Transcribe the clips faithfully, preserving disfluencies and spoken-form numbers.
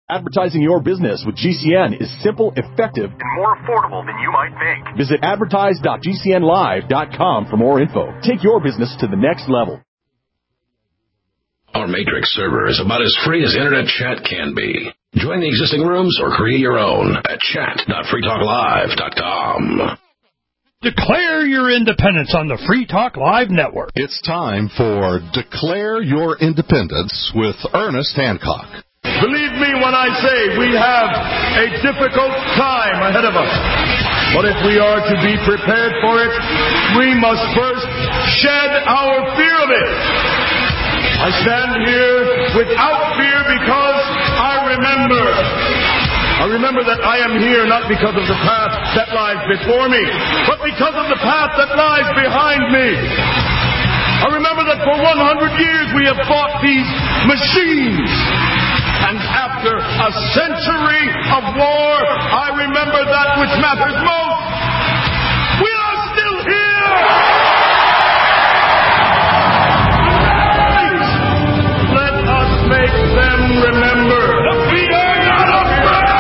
Advertising your business with G C N is simple, effective, and more affordable than you might think. Visit advertise dot g c n live dot com for more info. Take your business to the next level. Our Matrix server is about as free as internet chat can be. Join the existing rooms or create your own at chat dot free talk live dot com. Declare your independence on the Free Talk Live Network. It's time for Declare Your Independence with Ernest Hancock. Believe me when I say we have a difficult time ahead of us. But if we are to be prepared for it, we must first shed our fear of it. I stand here without fear because I remember. I remember that I am here not because of the path that lies before me, but because of the path that lies behind me. I remember that for one hundred years we have fought these machines. And after a century of war, I remember that which matters most. We are still here! Let us make them remember that we are not afraid!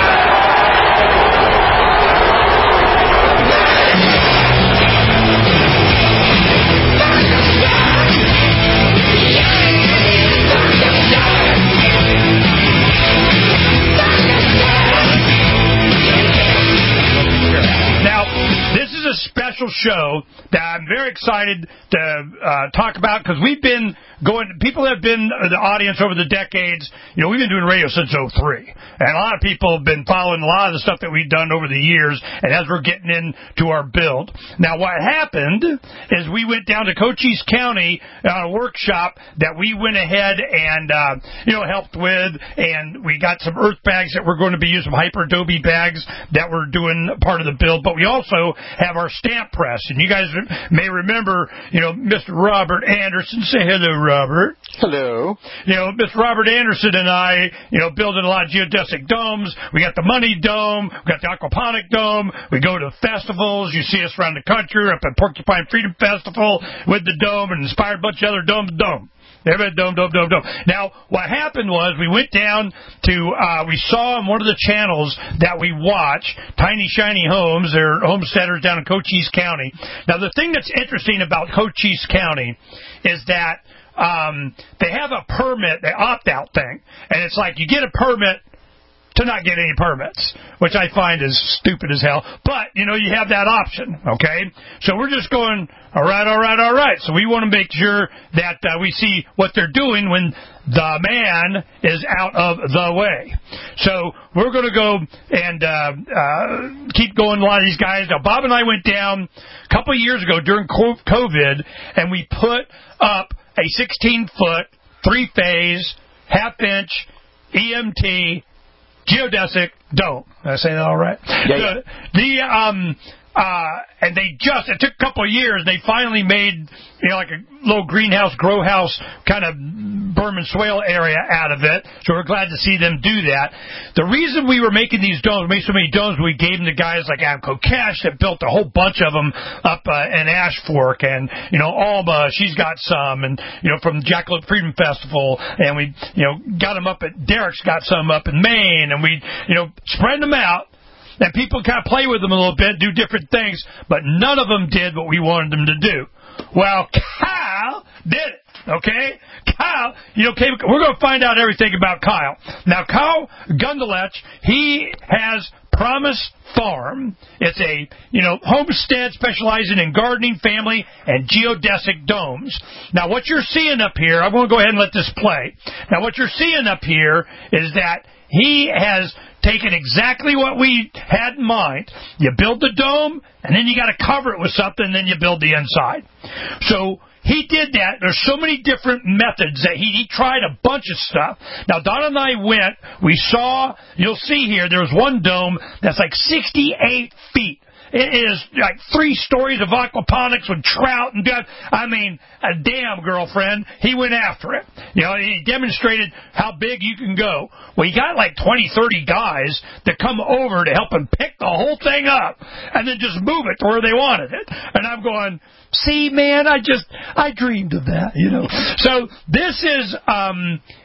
A special show that I'm very excited to uh, talk about because we've been going, people have been the audience over the decades. You know, we've been doing radio since oh three, and a lot of people have been following a lot of the stuff that we've done over the years, and as we're getting into our build. Now, what happened is we went down to Cochise County on a workshop that we went ahead and, uh, you know, helped with, and we got some earth bags that we're going to be using, Hyper Adobe bags that we're doing part of the build, but we also have our stamp press, and you guys may remember, you know, Mister Robert Anderson. Say hello, Robert. Hello. You know, Mister Robert Anderson and I, you know, building a lot of geodesic domes. We got the Money Dome. We got the Aquaponic Dome. We go to festivals. You see us around the country, up at Porcupine Freedom Festival with the dome, and inspired a bunch of other dome to dome. Everybody, dome, dome, dome, dome. Now, what happened was we went down to, uh, we saw on one of the channels that we watch, Tiny Shiny Homes. They're homesteaders down in Cochise County. Now, the thing that's interesting about Cochise County is that um, they have a permit, the opt-out thing. And it's like you get a permit to not get any permits, which I find is stupid as hell. But, you know, you have that option, okay? So we're just going, all right, all right, all right. So we want to make sure that uh, we see what they're doing when the man is out of the way. So we're going to go and uh, uh, keep going a lot of these guys. Now, Bob and I went down a couple of years ago during COVID, and we put up a sixteen-foot, three-phase, half-inch E M T geodesic dome. Did I say that all right? Yeah, yeah. The, the um uh and they just it took a couple of years. They finally made, you know, like a little greenhouse, grow house kind of Berman swale area out of it. So we're glad to see them do that. The reason we were making these domes, we made so many domes, we gave them to guys like Avco Cash that built a whole bunch of them up uh, in Ash Fork, and you know Alma, she's got some, and you know from Jackalope Freedom Festival, and we you know got them up at Derek's got some up in Maine, and we you know spread them out. And people kind of play with them a little bit, do different things, but none of them did what we wanted them to do. Well, Kyle did it, okay? Kyle, you know, we're going to find out everything about Kyle. Now, Kyle Gundelech, he has Promise Farm. It's a, you know, homestead specializing in gardening, family, and geodesic domes. Now, what you're seeing up here, I'm going to go ahead and let this play. Now, what you're seeing up here is that he has taken exactly what we had in mind. You build the dome, and then you got to cover it with something, and then you build the inside. So he did that. There's so many different methods that he, he tried a bunch of stuff. Now, Don and I went. We saw, you'll see here, there's one dome that's like sixty-eight feet. It is like three stories of aquaponics with trout and duck. I mean, a damn, girlfriend. He went after it. You know, he demonstrated how big you can go. Well, he got like twenty, thirty guys that come over to help him pick the whole thing up and then just move it to where they wanted it. And I'm going, see, man, I just, I dreamed of that, you know. So this is, um,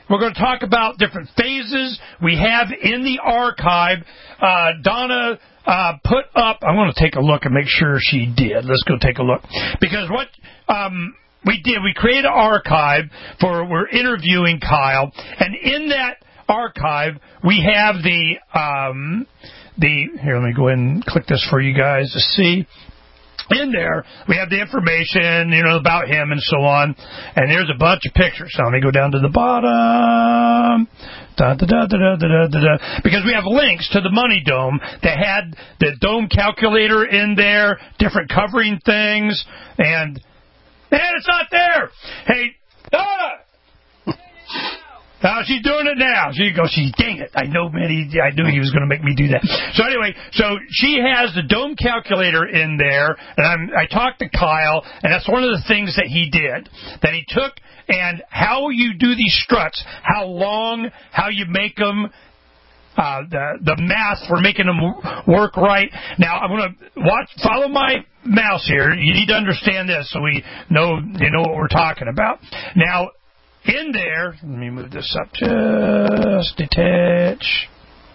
we're going to talk about different phases we have in the archive. Uh, Donna uh, put up, I want to take a look and make sure she did. Let's go take a look. Because what um, we did, we created an archive for, we're interviewing Kyle, and in that archive, we have the, um, the, here, let me go ahead and click this for you guys to see. In there, we have the information, you know, about him and so on. And there's a bunch of pictures. So let me go down to the bottom. Da, da, da, da, da, da, da, da. Because we have links to the Money Dome that had the dome calculator in there, different covering things, and, and it's not there. Hey, Donna! Oh, she's doing it now. She goes, she, dang it. I know, man, he, I knew he was going to make me do that. So anyway, so she has the dome calculator in there, and I'm, I talked to Kyle, and that's one of the things that he did, that he took, and how you do these struts, how long, how you make them, uh, the, the math for making them work right. Now, I'm going to watch, follow my mouse here. You need to understand this so we know, you know what we're talking about. Now, in there, let me move this up, just detach.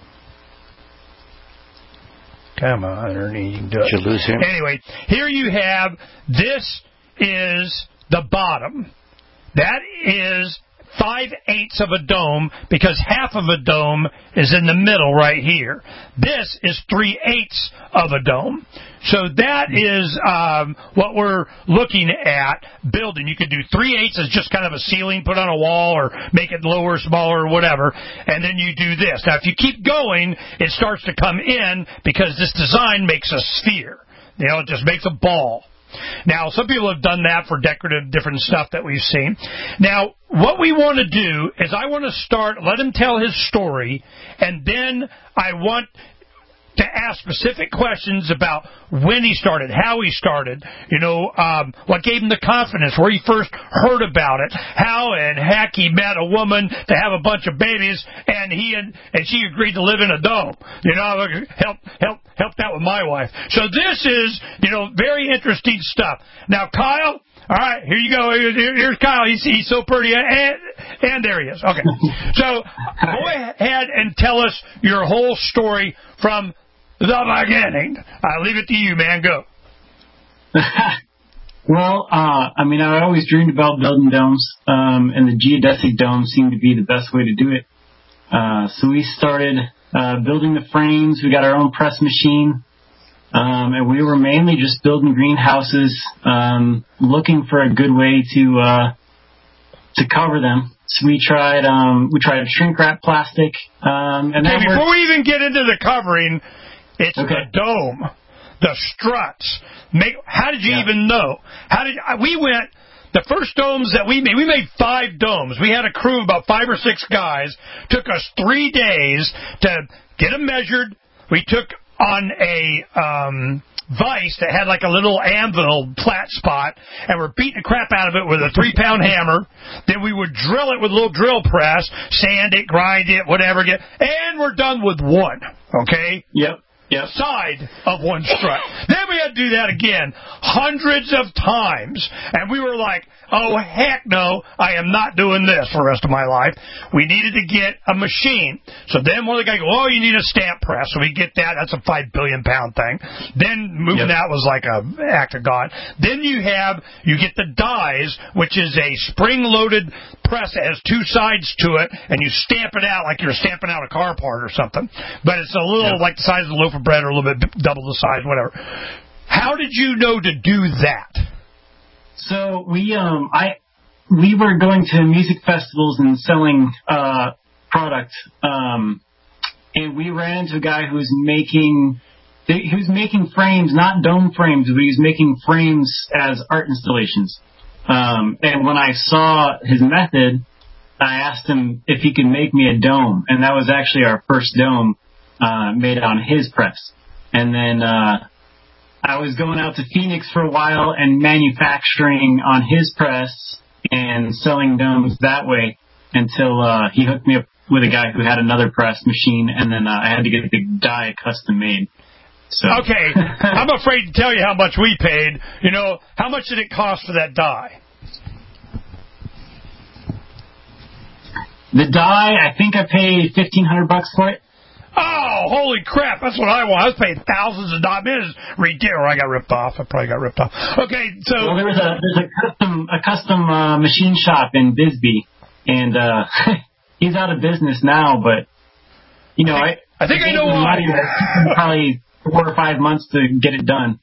Come on, Ernie, you can do it. Did you lose him? Anyway, here you have, this is the bottom. That is five-eighths of a dome, because half of a dome is in the middle right here. This is three-eighths of a dome. So that is um, what we're looking at building. You could do three-eighths as just kind of a ceiling, put on a wall, or make it lower, smaller, or whatever, and then you do this. Now, if you keep going, it starts to come in, because this design makes a sphere. You know, it just makes a ball. Now, some people have done that for decorative different stuff that we've seen. Now, what we want to do is I want to start, let him tell his story, and then I want to ask specific questions about when he started, how he started, you know, um, what gave him the confidence, where he first heard about it, how and heck he met a woman to have a bunch of babies, and he and, and she agreed to live in a dome. You know, help, help, help that with my wife. So this is, you know, very interesting stuff. Now, Kyle, all right, here you go. Here, here's Kyle. He's, he's so pretty. And, and there he is. Okay. So go ahead and tell us your whole story from the beginning. I leave it to you, man. Go. Well, uh, I mean, I always dreamed about building domes, um, and the geodesic dome seemed to be the best way to do it. Uh, so we started uh, building the frames. We got our own press machine. Um, and we were mainly just building greenhouses, um, looking for a good way to uh, to cover them. So we tried um, we tried shrink wrap plastic. Um, and okay, then before we even get into the covering, it's okay. the dome, the struts. Make, how did you yeah. even know? How did we went? The first domes that we made, we made five domes. We had a crew of about five or six guys. Took us three days to get them measured. We took on a um, vise that had like a little anvil flat spot, and we're beating the crap out of it with a three-pound hammer. Then we would drill it with a little drill press, sand it, grind it, whatever, get, and we're done with one, okay? Yep. Yep. Side of one strut. Then we had to do that again hundreds of times, and we were like, oh, heck no, I am not doing this for the rest of my life. We needed to get a machine. So then one of the guys go, oh, you need a stamp press. So we get that. That's a five billion pound thing. Then moving yep. that was like a act of God. Then you have, you get the dies, which is a spring-loaded press that has two sides to it, and you stamp it out like you're stamping out a car part or something. But it's a little yep. like the size of a loaf of bread or a little bit double the size, whatever. How did you know to do that? So we um I we were going to music festivals and selling uh product, um and we ran into a guy who was making he was making frames, not dome frames, but he was making frames as art installations. Um and when I saw his method, I asked him if he could make me a dome, and that was actually our first dome uh made on his press. And then uh I was going out to Phoenix for a while and manufacturing on his press and selling domes that way until uh, he hooked me up with a guy who had another press machine, and then uh, I had to get the die custom made. So. Okay, I'm afraid to tell you how much we paid. You know, how much did it cost for that die? The die, I think I paid fifteen hundred bucks for it. Oh, holy crap! That's what I want. I was paying thousands of dollars. It is ridiculous. I got ripped off. I probably got ripped off. Okay, so well, there was a there's a custom a custom uh, machine shop in Bisbee, and uh, he's out of business now. But you know, I I think I, I know why. Probably four or five months to get it done.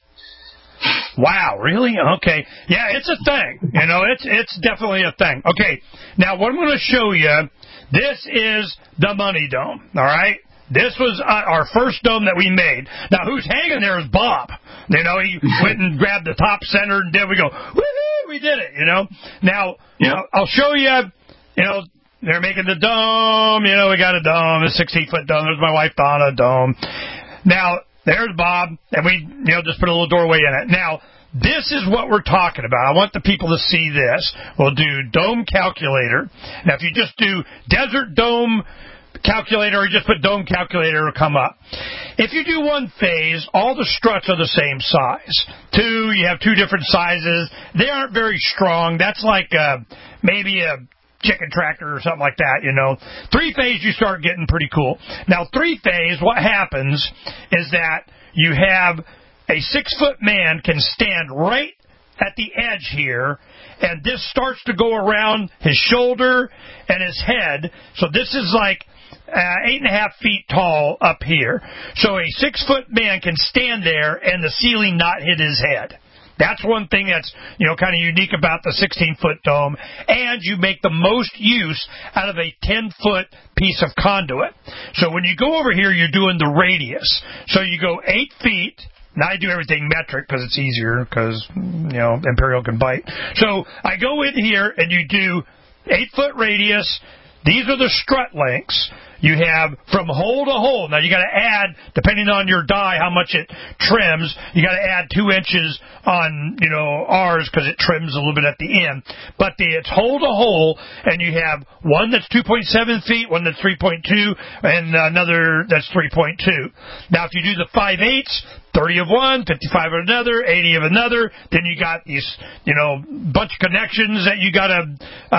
Wow, really? Okay. Yeah, it's a thing. You know, it's it's definitely a thing. Okay, now what I'm going to show you, this is the Money Dome, all right? This was uh, our first dome that we made. Now, who's hanging there is Bob. You know, he went and grabbed the top center and did, we go, woohoo, we did it, you know. Now, yep. I'll show you, you know, they're making the dome. You know, we got a dome, a sixteen-foot dome. There's my wife, Donna, dome. Now, there's Bob, and we, you know, just put a little doorway in it. Now, this is what we're talking about. I want the people to see this. We'll do dome calculator. Now, if you just do desert dome calculator, or you just put dome calculator, it'll come up. If you do one phase, all the struts are the same size. Two, you have two different sizes. They aren't very strong. That's like uh, maybe a chicken tractor or something like that, you know. Three-phase, you start getting pretty cool. Now, three-phase, what happens is that you have a six-foot man can stand right at the edge here, and this starts to go around his shoulder and his head. So this is like uh, eight and a half feet tall up here. So a six-foot man can stand there and the ceiling not hit his head. That's one thing that's, you know, kind of unique about the sixteen-foot dome. And you make the most use out of a ten-foot piece of conduit. So when you go over here, you're doing the radius. So you go eight feet. Now I do everything metric because it's easier because, you know, Imperial can bite. So I go in here and you do eight-foot radius. These are the strut lengths. You have from hole to hole. Now, you got to add, depending on your die, how much it trims. You got to add two inches on, you know, ours because it trims a little bit at the end. But the, it's hole to hole, and you have one that's two point seven feet, one that's three point two, and another that's three point two. Now, if you do the five eighths, thirty of one, fifty-five of another, eighty of another, then you got these, you know, bunch of connections that you got to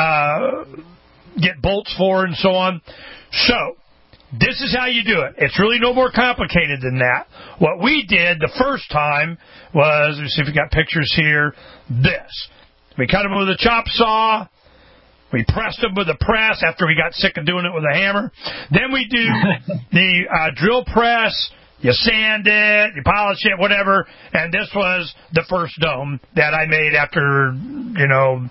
uh, get bolts for and so on. So, this is how you do it. It's really no more complicated than that. What we did the first time was, let's see if we got pictures here, this. We cut them with a chop saw. We pressed them with a press after we got sick of doing it with a hammer. Then we do the uh, drill press. You sand it, you polish it, whatever. And this was the first dome that I made after, you know,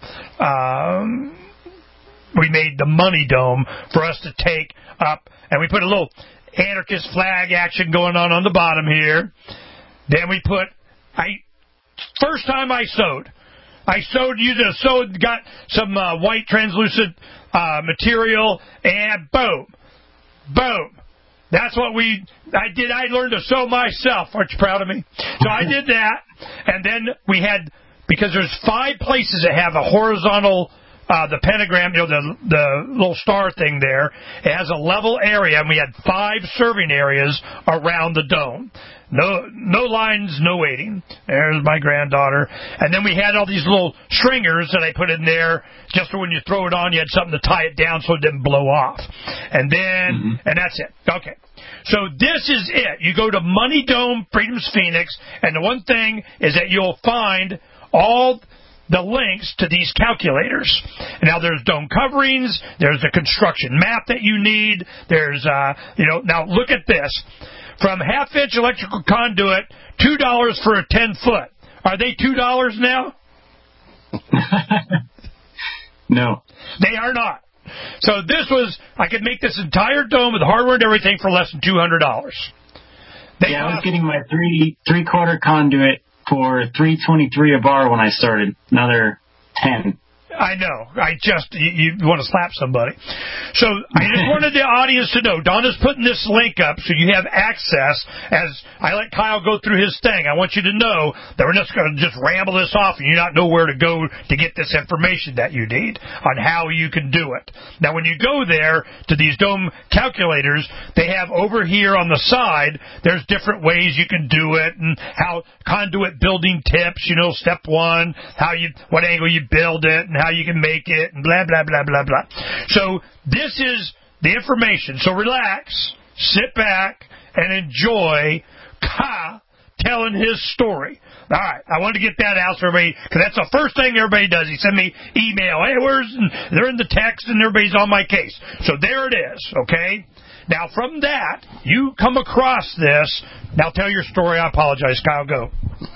um, we made the Money Dome for us to take up, and we put a little anarchist flag action going on on the bottom here. Then we put, I first time I sewed, I sewed, used a sew, got some uh, white translucent uh, material, and boom, boom. That's what we, I did, I learned to sew myself. Aren't you proud of me? So I did that, and then we had, because there's five places that have a horizontal Uh, the pentagram, you know, the the little star thing there, it has a level area, and we had five serving areas around the dome. No no lines, no waiting. There's my granddaughter. And then we had all these little stringers that I put in there just so when you throw it on, you had something to tie it down so it didn't blow off. And then, mm-hmm. and that's it. Okay. So this is it. You go to Money Dome, Freedom's Phoenix, and the one thing is that you'll find all the links to these calculators. Now, there's dome coverings. There's the construction map that you need. There's, uh, you know, now look at this. From half-inch electrical conduit, two dollars for a ten-foot. Are they two dollars now? No. They are not. So this was, I could make this entire dome with hardware and everything for less than two hundred dollars. They yeah, I was getting my three, three-quarter conduit for three twenty-three a bar when I started. Now they're ten. I know. I just, you, you want to slap somebody. So I just wanted the audience to know, Donna's putting this link up so you have access as I let Kyle go through his thing. I want you to know that we're just going to just ramble this off and you not know where to go to get this information that you need on how you can do it. Now, when you go there to these dome calculators, they have over here on the side, there's different ways you can do it and how conduit building tips, you know, step one, how you, what angle you build it and how how you can make it, and blah, blah, blah, blah, blah. So this is the information. So relax, sit back, and enjoy Ka telling his story. All right, I wanted to get that out for everybody, because that's the first thing everybody does. He send me email. Hey, where's, and they're in the text, and everybody's on my case. So there it is, okay? Now, from that, you come across this. Now, tell your story. I apologize, Kyle. Go.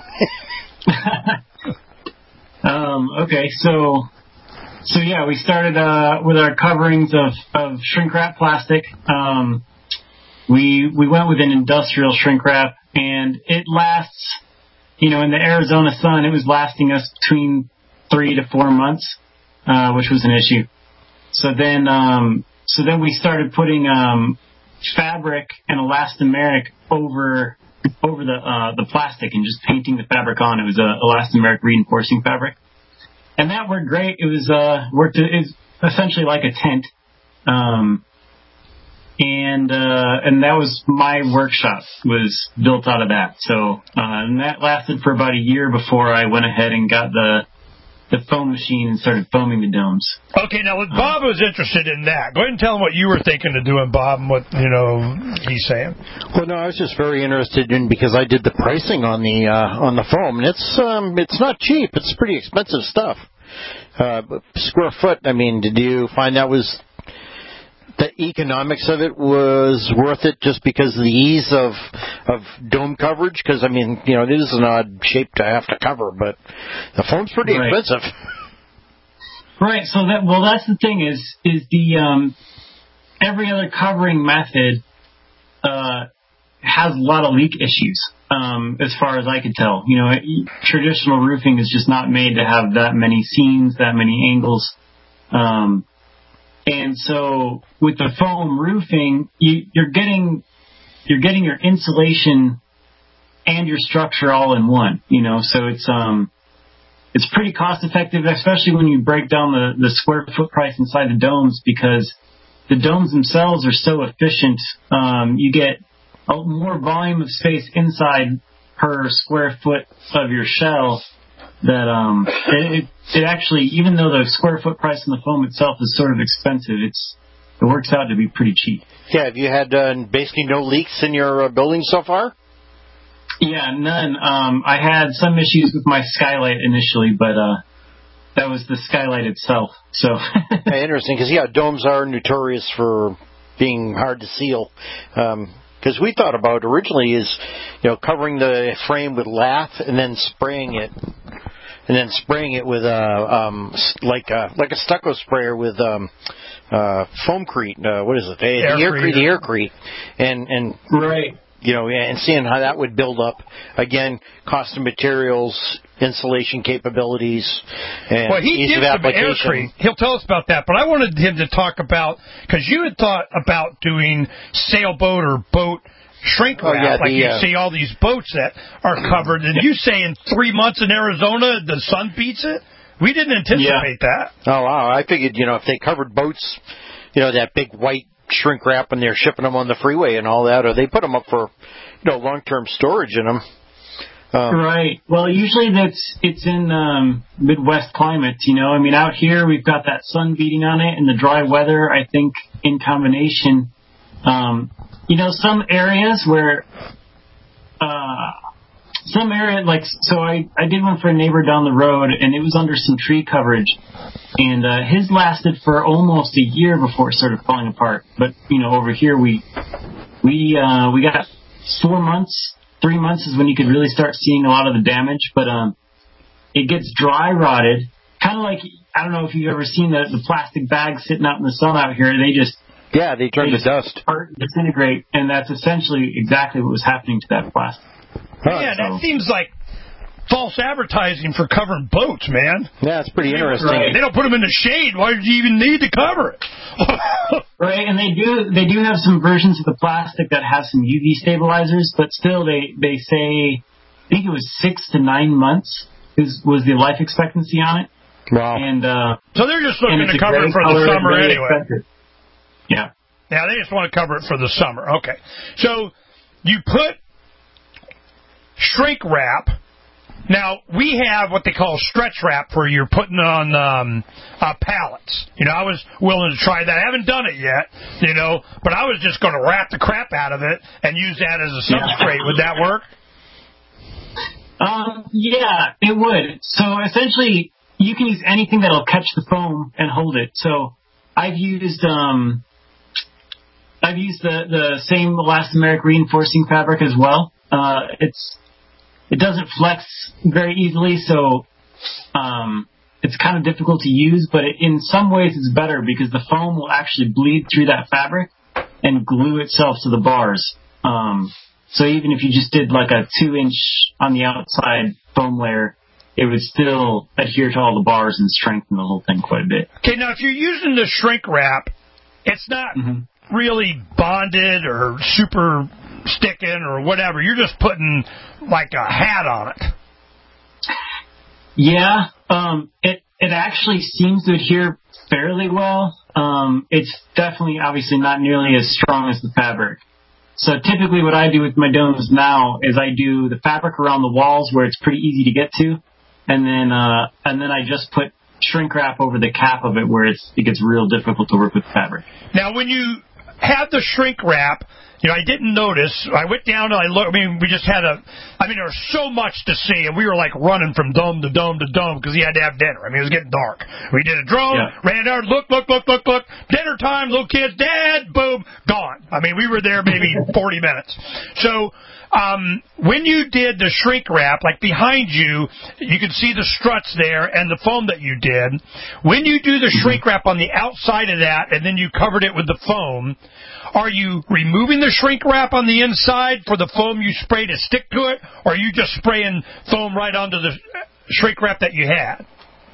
um, okay, so, so yeah, we started uh, with our coverings of, of shrink wrap plastic. Um, we we went with an industrial shrink wrap, and it lasts. You know, in the Arizona sun, it was lasting us between three to four months, uh, which was an issue. So then, um, so then we started putting um, fabric and elastomeric over over the uh, the plastic and just painting the fabric on. It was a elastomeric reinforcing fabric, and that worked great. It was uh, worked. It was essentially like a tent. Um, And uh, and that was my workshop was built out of that. So uh, and that lasted for about a year before I went ahead and got the the foam machine and started foaming the domes. Okay, now Bob was interested in that. Go ahead and tell him what you were thinking of doing, Bob, and what you know he's saying. Well, no, I was just very interested in because I did the pricing on the uh, on the foam, and it's um, it's not cheap. It's pretty expensive stuff. Uh, square foot. I mean, did you find that was the economics of it was worth it just because of the ease of of dome coverage? Because, I mean, you know, it is an odd shape to have to cover, but the foam's pretty right. expensive. Right. So that well, that's the thing is is the um, every other covering method uh, has a lot of leak issues. Um, as far as I could tell, you know, traditional roofing is just not made to have that many seams, that many angles. Um, And so with the foam roofing, you, you're getting you're getting your insulation and your structure all in one. You know, so it's um it's pretty cost effective, especially when you break down the, the square foot price inside the domes, because the domes themselves are so efficient. Um, you get a more volume of space inside per square foot of your shell. That um, it, it actually, even though the square foot price on the foam itself is sort of expensive, it's it works out to be pretty cheap. Yeah, have you had uh, basically no leaks in your uh, building so far? Yeah, none. Um, I had some issues with my skylight initially, but uh, that was the skylight itself. So yeah, interesting, because yeah, domes are notorious for being hard to seal. Um, Because we thought about originally is, you know, covering the frame with lath and then spraying it, and then spraying it with uh, um, like a, like a stucco sprayer with um, uh, foamcrete. Uh, what is it? The aircrete, the aircrete, and and right. You know, and seeing how that would build up. Again, cost of materials, insulation capabilities, and well, he ease did of some application. aircrete. He'll tell us about that, but I wanted him to talk about, because you had thought about doing sailboat or boat shrink wrap, oh, yeah, like the, you uh, see all these boats that are covered, and you say in three months in Arizona the sun beats it? We didn't anticipate yeah. that. Oh, wow. I figured, you know, if they covered boats, you know, that big white shrink wrap and they're shipping them on the freeway and all that, or they put them up for, you know, long-term storage in them. Um, right. Well, usually that's it's in um, Midwest climates, you know. I mean, out here we've got that sun beating on it and the dry weather, I think, in combination. Um, you know, some areas where, uh, some area, like, so I, I did one for a neighbor down the road, and it was under some tree coverage. And uh, his lasted for almost a year before it started falling apart. But, you know, over here we we uh, we got four months, three months is when you could really start seeing a lot of the damage. But um, it gets dry rotted, kind of like, I don't know if you've ever seen the, the plastic bags sitting out in the sun out here. They just yeah, they turn they to dust, part, disintegrate, and that's essentially exactly what was happening to that plastic. Yeah, that seems like false advertising for covering boats, man. Yeah, it's pretty interesting. Right. They don't put them in the shade. Why did you even need to cover it? Right, and they do they do have some versions of the plastic that have some U V stabilizers, but still they, they say, I think it was six to nine months is was the life expectancy on it. Wow. And uh, so they're just looking to cover it for the summer anyway. Expensive. Yeah. Yeah, they just want to cover it for the summer. Okay. So you put shrink wrap Now, we have what they call stretch wrap for you're putting on um, uh, pallets. You know, I was willing to try that. I haven't done it yet, you know, but I was just going to wrap the crap out of it and use that as a substrate. Yeah. Would that work? Um, yeah, it would. So essentially, you can use anything that'll catch the foam and hold it. So I've used um, I've used the, the same elastomeric reinforcing fabric as well. Uh, it's it doesn't flex very easily, so um, it's kind of difficult to use. But it, in some ways, it's better because the foam will actually bleed through that fabric and glue itself to the bars. Um, so even if you just did like a two-inch on the outside foam layer, it would still adhere to all the bars and strengthen the whole thing quite a bit. Okay, now if you're using the shrink wrap, it's not mm-hmm. really bonded or super sticking or whatever. You're just putting like a hat on it. Yeah, um, it it actually seems to adhere fairly well. Um, it's definitely, obviously, not nearly as strong as the fabric. So typically what I do with my domes now is I do the fabric around the walls where it's pretty easy to get to, and then uh, and then I just put shrink wrap over the cap of it where it's, it gets real difficult to work with fabric. Now, when you have the shrink wrap, you know, I didn't notice. I went down and I looked. I mean, we just had a, I mean, there was so much to see, and we were like running from dome to dome to dome because he had to have dinner. I mean, it was getting dark. We did a drone, yeah. ran out, look, look, look, look, look, dinner time, little kids, dad, boom, gone. I mean, we were there maybe forty minutes. So, um, when you did the shrink wrap, like behind you, you can see the struts there and the foam that you did. When you do the shrink wrap on the outside of that and then you covered it with the foam, are you removing the shrink wrap on the inside for the foam you spray to stick to it, or are you just spraying foam right onto the shrink wrap that you had?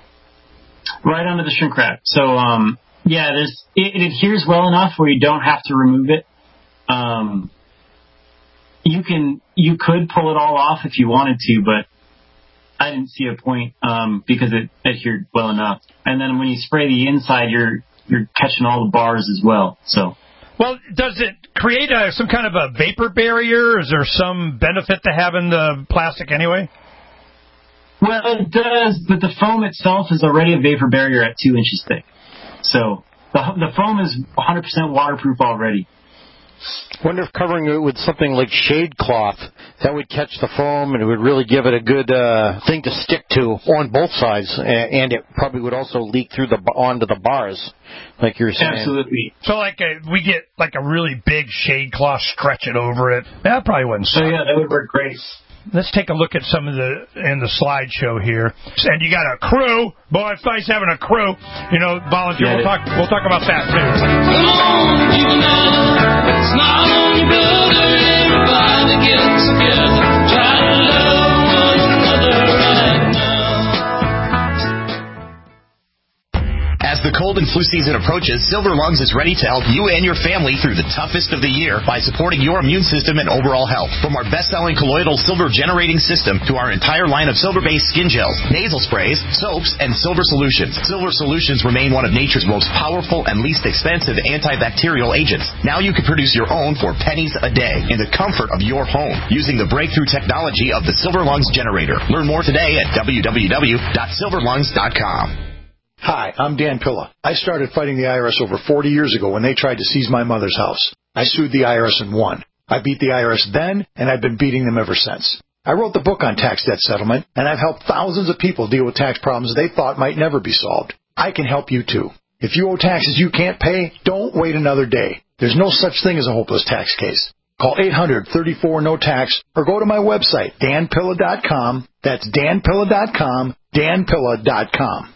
Right onto the shrink wrap. So, um, yeah, there's, it, it adheres well enough where you don't have to remove it. Um, you can, you could pull it all off if you wanted to, but I didn't see a point, um, because it adhered well enough. And then when you spray the inside, you're, you're catching all the bars as well, so. Well, does it create a, some kind of a vapor barrier? Is there some benefit to having the plastic anyway? Well, it does, but the foam itself is already a vapor barrier at two inches thick. So the, the foam is one hundred percent waterproof already. I wonder if covering it with something like shade cloth, that would catch the foam and it would really give it a good uh, thing to stick to on both sides, and it probably would also leak through the onto the bars, like you're saying. Absolutely. So like a, we get like a really big shade cloth, stretch it over it. That probably wouldn't suck. So yeah, that would work great. Let's take a look at some of the in the slideshow here. And you got a crew. Boy, it's nice having a crew. You know, volunteer. Yeah, we'll talk. We'll talk about that too. Come on, people now. Smile on your brother. Everybody get together. Try to love one another right now. As the cold and flu season approaches, Silver Lungs is ready to help you and your family through the toughest of the year by supporting your immune system and overall health. From our best-selling colloidal silver generating system to our entire line of silver-based skin gels, nasal sprays, soaps, and silver solutions. Silver solutions remain one of nature's most powerful and least expensive antibacterial agents. Now you can produce your own for pennies a day in the comfort of your home using the breakthrough technology of the Silver Lungs generator. Learn more today at w w w dot silver lungs dot com. Hi, I'm Dan Pilla. I started fighting the I R S over forty years ago when they tried to seize my mother's house. I sued the I R S and won. I beat the I R S then, and I've been beating them ever since. I wrote the book on tax debt settlement, and I've helped thousands of people deal with tax problems they thought might never be solved. I can help you, too. If you owe taxes you can't pay, don't wait another day. There's no such thing as a hopeless tax case. Call eight hundred, thirty-four, no tax or go to my website, dan pilla dot com. That's dan pilla dot com, dan pilla dot com.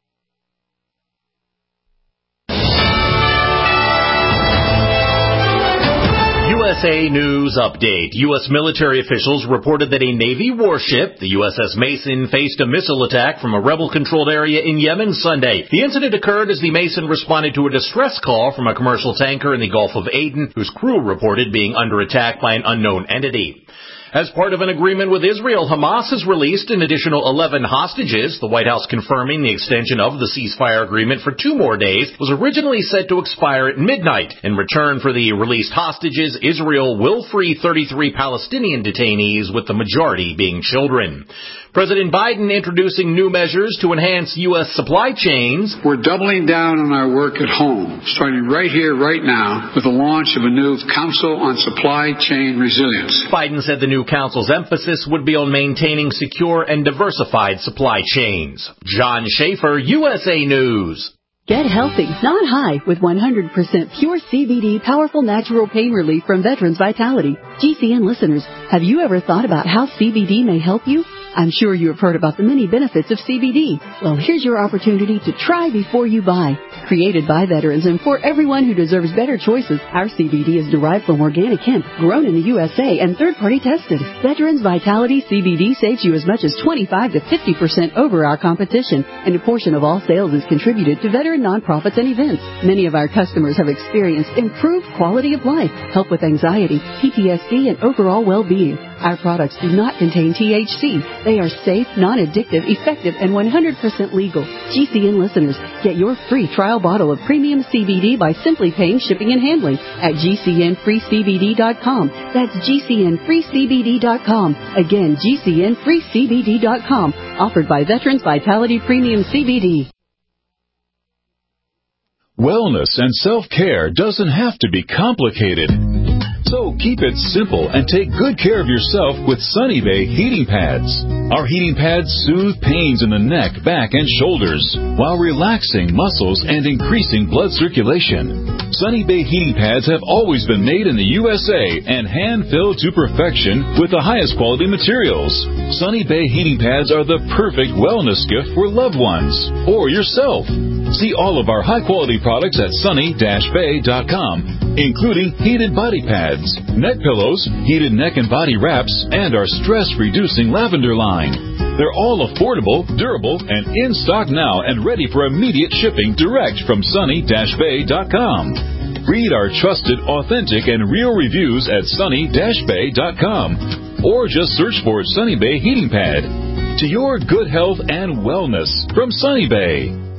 U S A News Update. U S military officials reported that a Navy warship, the U S S Mason, faced a missile attack from a rebel-controlled area in Yemen Sunday. The incident occurred as the Mason responded to a distress call from a commercial tanker in the Gulf of Aden, whose crew reported being under attack by an unknown entity. As part of an agreement with Israel, Hamas has released an additional eleven hostages, the White House confirming the extension of the ceasefire agreement for two more days was originally set to expire at midnight. In return for the released hostages, Israel will free thirty-three Palestinian detainees, with the majority being children. President Biden introducing new measures to enhance U S supply chains. We're doubling down on our work at home, starting right here, right now, with the launch of a new Council on Supply Chain Resilience. Biden said the new council's emphasis would be on maintaining secure and diversified supply chains. John Schaefer, U S A News. Get healthy, not high, with one hundred percent pure C B D powerful natural pain relief from Veterans Vitality. G C N listeners, have you ever thought about how C B D may help you? I'm sure you have heard about the many benefits of C B D. Well, here's your opportunity to try before you buy. Created by veterans and for everyone who deserves better choices, our C B D is derived from organic hemp, grown in the U S A and third-party tested. Veterans Vitality C B D saves you as much as twenty-five to fifty percent over our competition, and a portion of all sales is contributed to veteran nonprofits and events. Many of our customers have experienced improved quality of life, help with anxiety, P T S D, and overall well-being. Our products do not contain T H C. They are safe, non-addictive, effective, and one hundred percent legal. G C N listeners, get your free trial bottle of premium C B D by simply paying shipping and handling at G C N free C B D dot com. That's G C N free C B D dot com. Again, G C N free C B D dot com. Offered by Veterans Vitality Premium C B D. Wellness and self-care doesn't have to be complicated. So keep it simple and take good care of yourself with Sunny Bay heating pads. Our heating pads soothe pains in the neck, back, and shoulders while relaxing muscles and increasing blood circulation. Sunny Bay heating pads have always been made in the U S A and hand-filled to perfection with the highest quality materials. Sunny Bay heating pads are the perfect wellness gift for loved ones or yourself. See all of our high-quality products at sunny dash bay dot com, including heated body pads, neck pillows, heated neck and body wraps, and our stress-reducing lavender line. They're all affordable, durable, and in stock now and ready for immediate shipping direct from sunny dash bay dot com. Read our trusted, authentic, and real reviews at sunny dash bay dot com, or just search for Sunny Bay Heating Pad. To your good health and wellness from Sunny Bay.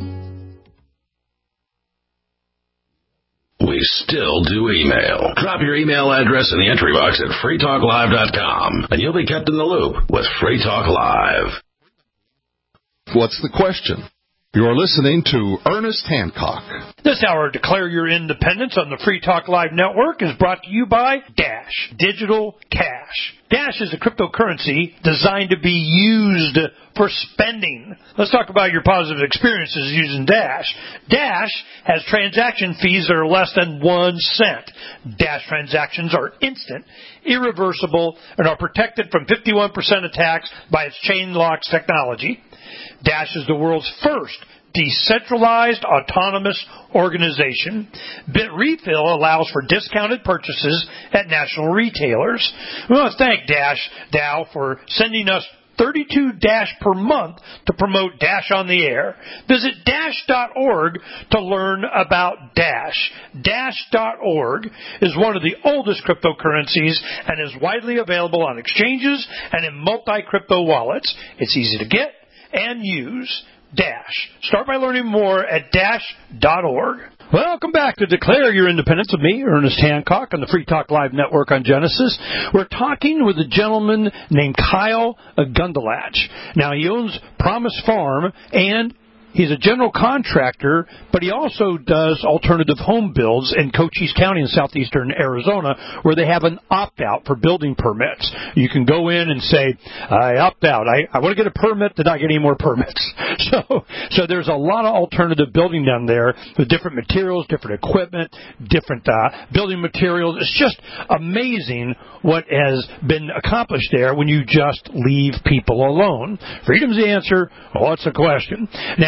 We still do email. Drop your email address in the entry box at free talk live dot com, and you'll be kept in the loop with Free Talk Live. What's the question? You're listening to Ernest Hancock. This hour, Declare Your Independence on the Free Talk Live Network is brought to you by Dash, Digital Cash. Dash is a cryptocurrency designed to be used for spending. Let's talk about your positive experiences using Dash. Dash has transaction fees that are less than one cent. Dash transactions are instant, irreversible, and are protected from fifty-one percent attacks by its chain locks technology. Dash is the world's first decentralized autonomous organization. BitRefill allows for discounted purchases at national retailers. We want to thank Dash Dow for sending us thirty-two Dash per month to promote Dash on the air. Visit dash dot org to learn about Dash. dash dot org is one of the oldest cryptocurrencies and is widely available on exchanges and in multi-crypto wallets. It's easy to get and use. Dash. Start by learning more at dash dot org. Welcome back to Declare Your Independence with me, Ernest Hancock, on the Free Talk Live Network on Genesis. We're talking with a gentleman named Kyle Gundelach. Now, he owns Promise Farm, and he's a general contractor, but he also does alternative home builds in Cochise County in southeastern Arizona, where they have an opt-out for building permits. You can go in and say, I opt out. I, I want to get a permit to not get any more permits. So, so there's a lot of alternative building down there with different materials, different equipment, different uh, building materials. It's just amazing what has been accomplished there when you just leave people alone. Freedom's the answer. What's the question? Now,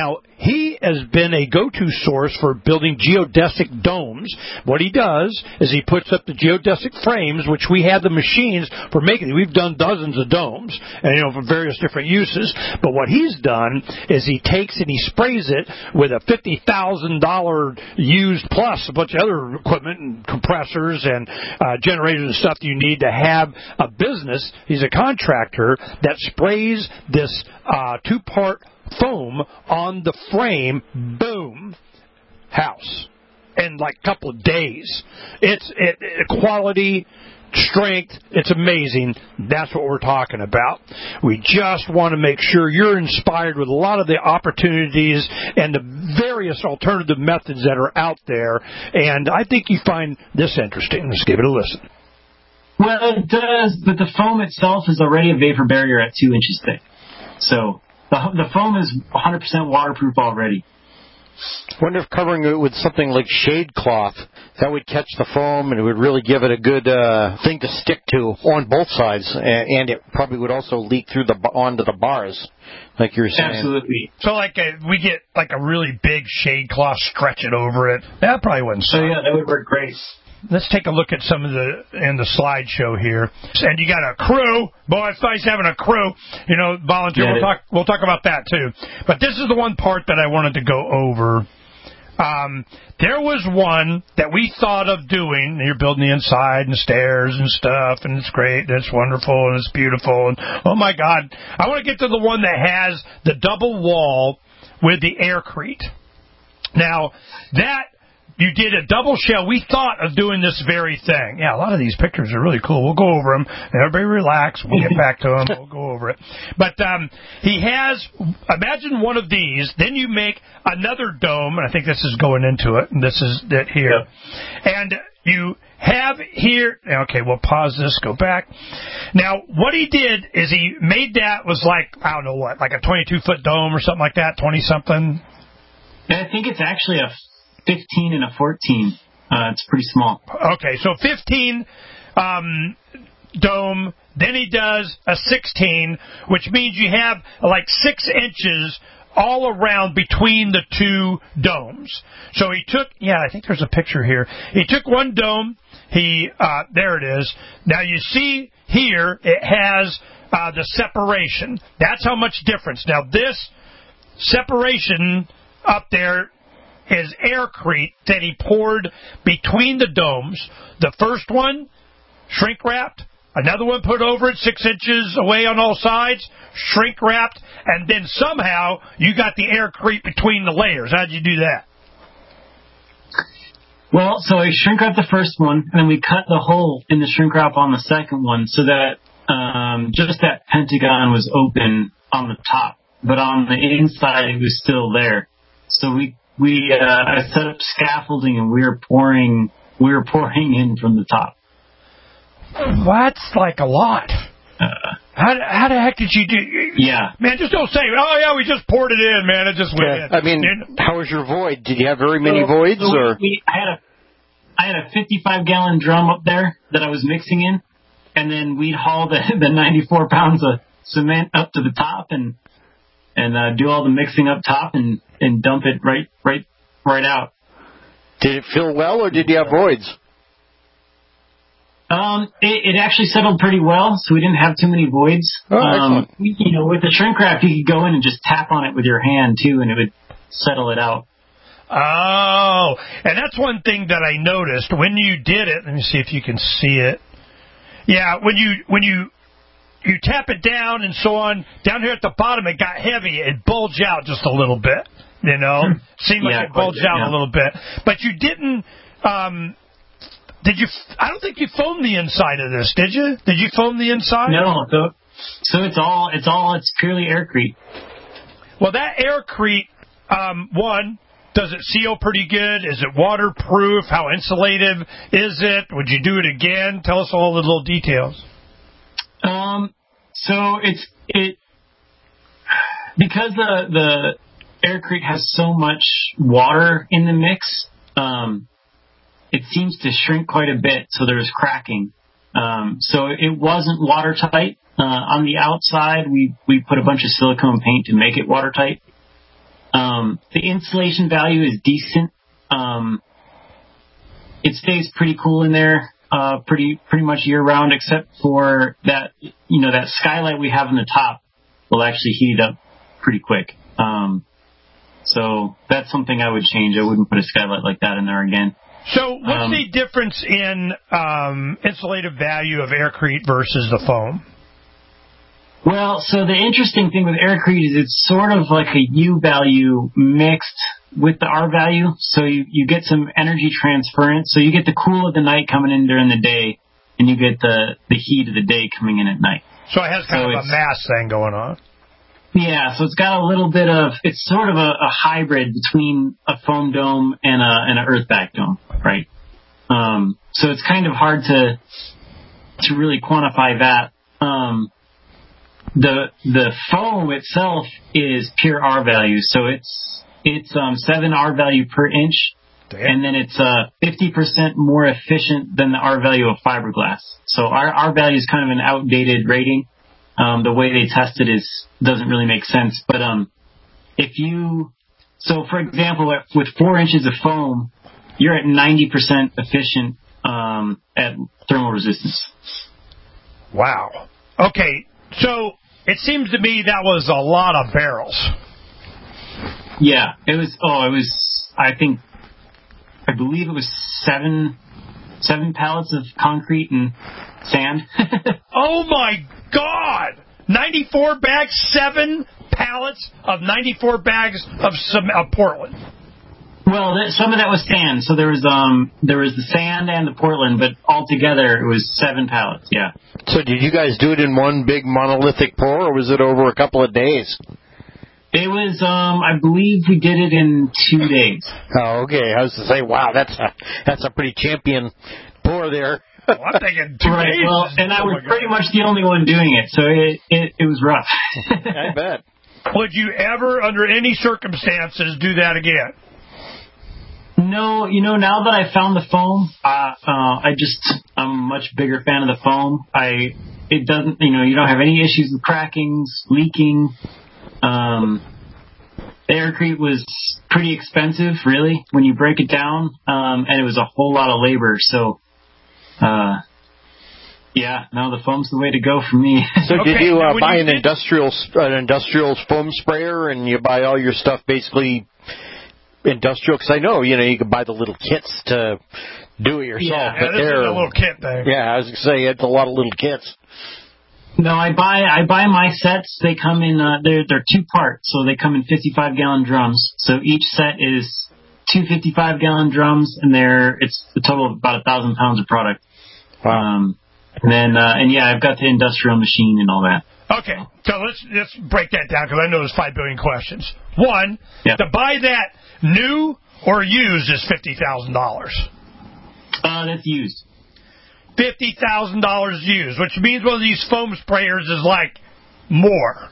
Now, he has been a go-to source for building geodesic domes. What he does is he puts up the geodesic frames, which we have the machines for making. We've done dozens of domes, and you know, for various different uses. But what he's done is he takes and he sprays it with a fifty thousand dollars used plus a bunch of other equipment and compressors and uh, generators and stuff you need to have a business. He's a contractor that sprays this uh, two-part foam on the frame. Boom, house in like a couple of days. It's it, it quality, strength, it's amazing. That's what we're talking about. We just want to make sure you're inspired with a lot of the opportunities and the various alternative methods that are out there, and I think you find this interesting. Let's give it a listen. Well, it does, but the foam itself is already a vapor barrier at two inches thick. So the, the foam is one hundred percent waterproof already. I wonder if covering it with something like shade cloth, that would catch the foam and it would really give it a good uh, thing to stick to on both sides, and it probably would also leak through the onto the bars, like you were saying. Absolutely. So, like, a, we get like a really big shade cloth, stretch it over it. That probably wouldn't. So yeah, that would work great. Let's take a look at some of the in the slideshow here. And you got a crew. Boy, it's nice having a crew. You know, volunteer. Yeah, we'll talk. We'll talk about that too. But this is the one part that I wanted to go over. Um, there was one that we thought of doing. You're building the inside and stairs and stuff, and it's great, and it's wonderful, and it's beautiful. And oh my God, I want to get to the one that has the double wall with the aircrete. Now that. You did a double shell. We thought of doing this very thing. Yeah, a lot of these pictures are really cool. We'll go over them. Everybody relax. We'll get back to them. We'll go over it. But um, he has, imagine one of these. Then you make another dome. And I think this is going into it. And this is it here. Yep. And you have here, okay, we'll pause this, go back. Now, what he did is he made that was like, I don't know what, like a twenty-two foot dome or something like that, twenty-something? I think it's actually a fifteen and a fourteen. Uh, it's pretty small. Okay, so fifteen um, dome. Then he does a sixteen, which means you have like six inches all around between the two domes. So he took, yeah, I think there's a picture here. He took one dome. He, uh, there it is. Now you see here it has uh, the separation. That's how much difference. Now this separation up there is aircrete that he poured between the domes. The first one, shrink wrapped. Another one put over it six inches away on all sides, shrink wrapped. And then somehow you got the aircrete between the layers. How'd you do that? Well, so I shrink wrapped the first one, and then we cut the hole in the shrink wrap on the second one so that um, just that pentagon was open on the top. But on the inside, it was still there. So we We uh, I set up scaffolding, and we were pouring we were pouring in from the top. That's like a lot. Uh, how how the heck did you do? Yeah, man, just don't say, oh yeah, we just poured it in, man. It just went yeah, in. I mean, and, how was your void? Did you have very many so, voids, so or we, I had a I had a fifty-five gallon drum up there that I was mixing in, and then we'd haul the the ninety-four pounds of cement up to the top and and uh, do all the mixing up top and. and dump it right right, right out. Did it fill well, or did you have voids? Um, it, it actually settled pretty well, so we didn't have too many voids. Oh, um, you know, with the shrink wrap, you could go in and just tap on it with your hand, too, and it would settle it out. Oh, and that's one thing that I noticed when you did it. Let me see if you can see it. Yeah, when you when you you tap it down and so on, down here at the bottom it got heavy. It bulged out just a little bit, you know. Seemed like yeah, it bulged out yeah. a little bit. But you didn't, um, did you, I don't think you foamed the inside of this, did you? Did you foam the inside? No, so, so it's all, it's all, it's purely aircrete. Well, that aircrete, um, one, does it seal pretty good? Is it waterproof? How insulative is it? Would you do it again? Tell us all the little details. Um, so it's, it, because the, the aircrete has so much water in the mix, um, it seems to shrink quite a bit, so there's cracking. Um, so it wasn't watertight. Uh, on the outside, we, we put a bunch of silicone paint to make it watertight. Um, the insulation value is decent. Um, it stays pretty cool in there, uh, pretty pretty much year round, except for that, you know, that skylight we have on the top will actually heat up pretty quick. Um, so that's something I would change. I wouldn't put a skylight like that in there again. So what's um, the difference in um, insulative value of Aircrete versus the foam? Well, so the interesting thing with Aircrete is it's sort of like a U value mixed with the R value. So you, you get some energy transference. So you get the cool of the night coming in during the day, and you get the, the heat of the day coming in at night. So it has kind so of a mass thing going on. Yeah, so it's got a little bit of, it's sort of a, a hybrid between a foam dome and a and an earthback dome, right? Um, so it's kind of hard to to really quantify that. Um, the the foam itself is pure R value, so it's it's um, seven R value per inch, Damn. and then it's uh, fifty percent more efficient than the R value of fiberglass. So our R value is kind of an outdated rating. Um, the way they test it is doesn't really make sense. But um, if you, so for example, with four inches of foam, you're at ninety percent efficient um, at thermal resistance. Wow. Okay, so it seems to me that was a lot of barrels. Yeah, it was. Oh, it was. I think, I believe it was seven, seven pallets of concrete and sand. Oh my God! ninety-four bags, seven pallets of ninety-four bags of some of Portland. Well, th- some of that was sand. So there was um there was the sand and the Portland, but altogether it was seven pallets. Yeah. So did you guys do it in one big monolithic pour, or was it over a couple of days? It was, um, I believe we did it in two days. Oh, okay. I was to say, wow, that's a that's a pretty champion pour there. Well, I'm thinking two right, days. Well, and I was pretty much the only one doing it, so it it, it was rough. I bet. Would you ever, under any circumstances, do that again? No, you know, now that I found the foam, uh, uh, I just, I'm a much bigger fan of the foam. I, it doesn't, you know, you don't have any issues with crackings, leaking. Um, the Aircrete was pretty expensive, really, when you break it down, um, and it was a whole lot of labor, so, uh, yeah, no, the foam's the way to go for me. So okay, did you uh, buy you an did... industrial an industrial foam sprayer, and you buy all your stuff basically industrial? Because I know, you know, you can buy the little kits to do it yourself. Yeah, but this they're is a little kit thing. Yeah, I was going to say, it's a lot of little kits. No, I buy I buy my sets. They come in uh, they're they're two part, so they come in fifty-five gallon drums. So each set is two fifty-five gallon drums, and they're it's a total of about a thousand pounds of product. Wow. Um, and then uh, and yeah, I've got the industrial machine and all that. Okay, so let's let's break that down, because I know there's five billion questions. One, yeah. to buy that new or used is fifty thousand dollars. Uh, that's used. Fifty thousand dollars used, which means one of these foam sprayers is like more.